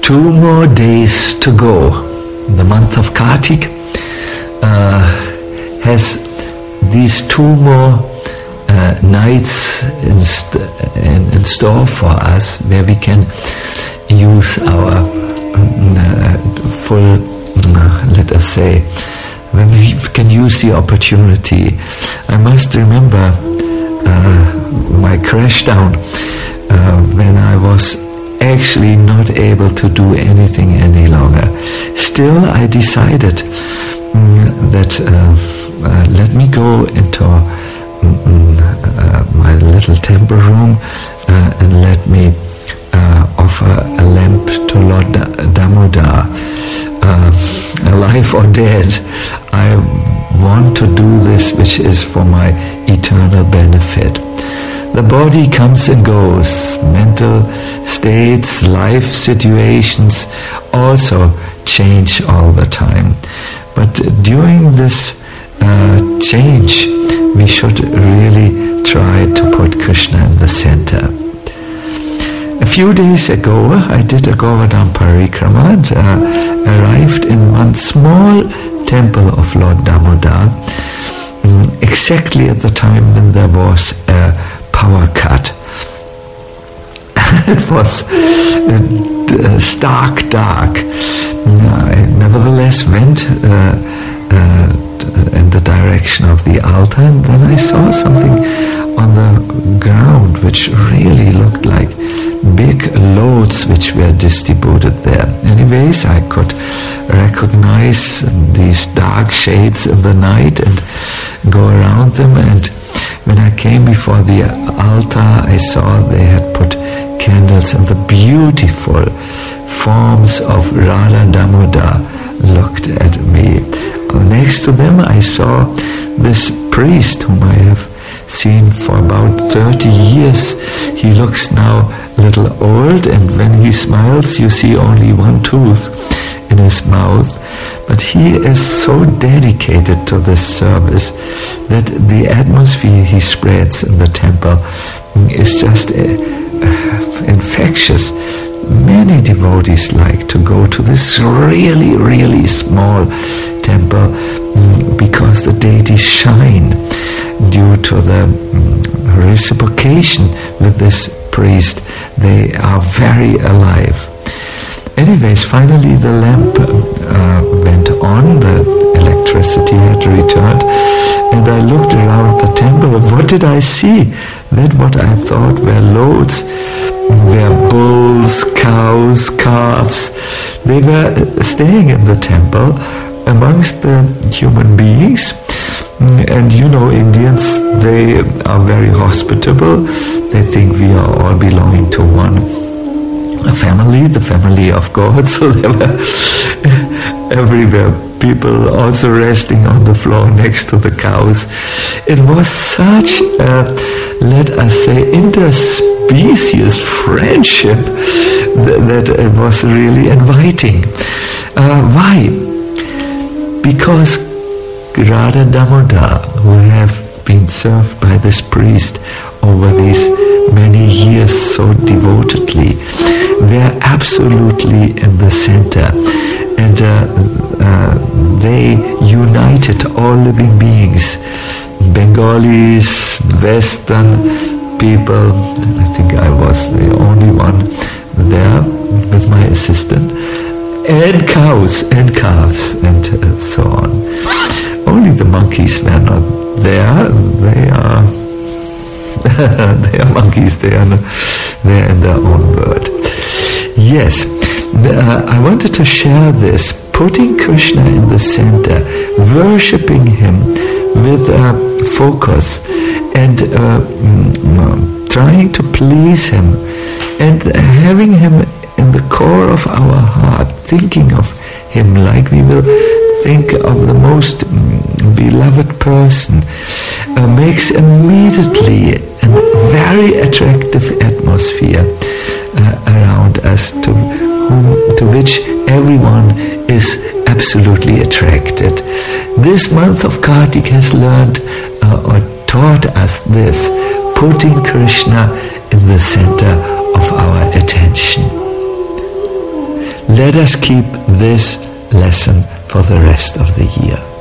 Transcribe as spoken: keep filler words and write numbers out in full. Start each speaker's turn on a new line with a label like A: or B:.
A: two more days to go. The month of Kartik uh, has these two more uh, nights in, st- in, in store for us, where we can use our uh, full, uh, let us say, when we can use the opportunity. I must remember uh, my crash down uh, when I was actually not able to do anything any longer. Still, I decided um, that uh, uh, let me go into um, uh, my little temple room uh, and let me uh, offer a lamp to Lord Damodar, uh, alive or dead. I want to do this, which is for my eternal benefit. The body comes and goes. Mental states, life situations also change all the time. But during this uh, change, we should really try to put Krishna in the center. A few days ago, I did a Govardhan Parikrama and uh, arrived in one small temple of Lord Damodar, um, exactly at the time when there was a power cut. It was uh, stark dark. I nevertheless went uh, uh, in the direction of the altar, and then I saw something on the ground which really looked like big loads which were distributed there. Anyways, I could recognize these dark shades in the night and go around them, and when I came before the altar, I saw they had put candles, and the beautiful forms of Radha Damodar looked at me. Next to them, I saw this priest whom I have seen for about thirty years. He looks now a little old, and when he smiles, you see only one tooth in his mouth. But he is so dedicated to this service that the atmosphere he spreads in the temple is just uh, infectious. Many devotees like to go to this really, really small temple because the deities shine due to the reciprocation with this priest. They are very alive. Anyways, finally the lamp uh, went on, the electricity had returned, and I looked around the temple. What did I see? That what I thought were loads were bulls, cows, calves. They were staying in the temple amongst the human beings. And you know, Indians, they are very hospitable. They think we are all belonging to one family, the family of God. So there were everywhere people also resting on the floor next to the cows. It was such a, let us say, interspecies friendship that, that it was really inviting. Uh, why? Because Radha Damodar, who have been served by this priest over these many years so devotedly, were absolutely in the center, and uh, uh, they united all living beings, Bengalis, Western people. I think I was the only one there with my assistant, and cows and calves and uh, so on. Only the monkeys were not there. They are they are monkeys. They are they are in their own world. Yes, uh, I wanted to share this, putting Krishna in the center, worshipping him with uh, focus, and uh, mm, trying to please him, and having him in the core of our heart, thinking of him like we will think of the most mm, beloved person, uh, makes immediately a very attractive atmosphere uh, around us, to whom, to which everyone is absolutely attracted. This month of Kartik has learned uh, or taught us this, putting Krishna in the center of our attention. let us keep this lesson for the rest of the year.